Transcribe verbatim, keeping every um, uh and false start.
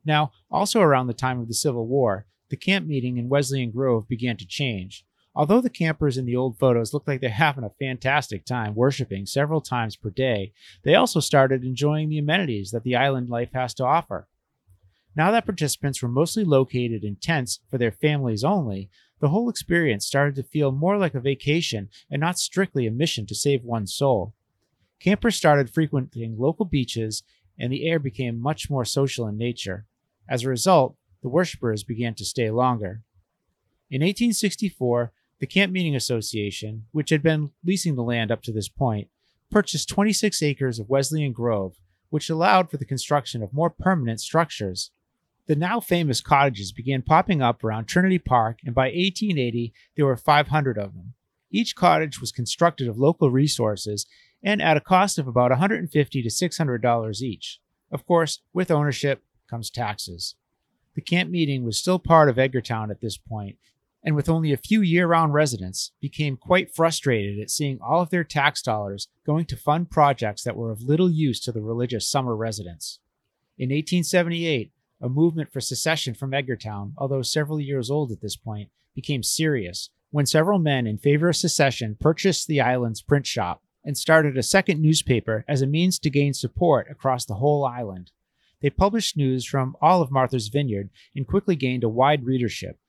Now, also around the time of the Civil War, the camp meeting in Wesleyan Grove began to change. Although the campers in the old photos look like they're having a fantastic time worshiping several times per day, they also started enjoying the amenities that the island life has to offer. Now that participants were mostly located in tents for their families only, the whole experience started to feel more like a vacation and not strictly a mission to save one's soul. Campers started frequenting local beaches, and the air became much more social in nature. As a result, the worshippers began to stay longer. In eighteen sixty-four, the Camp Meeting Association, which had been leasing the land up to this point, purchased twenty-six acres of Wesleyan Grove, which allowed for the construction of more permanent structures. The now famous cottages began popping up around Trinity Park, and by eighteen eighty, there were five hundred of them. Each cottage was constructed of local resources and at a cost of about one hundred fifty dollars to six hundred dollars each. Of course, with ownership comes taxes. The camp meeting was still part of Edgartown at this point, and with only a few year-round residents, became quite frustrated at seeing all of their tax dollars going to fund projects that were of little use to the religious summer residents. In eighteen seventy-eight, a movement for secession from Edgartown, although several years old at this point, became serious when several men in favor of secession purchased the island's print shop and started a second newspaper as a means to gain support across the whole island. They published news from all of Martha's Vineyard and quickly gained a wide readership,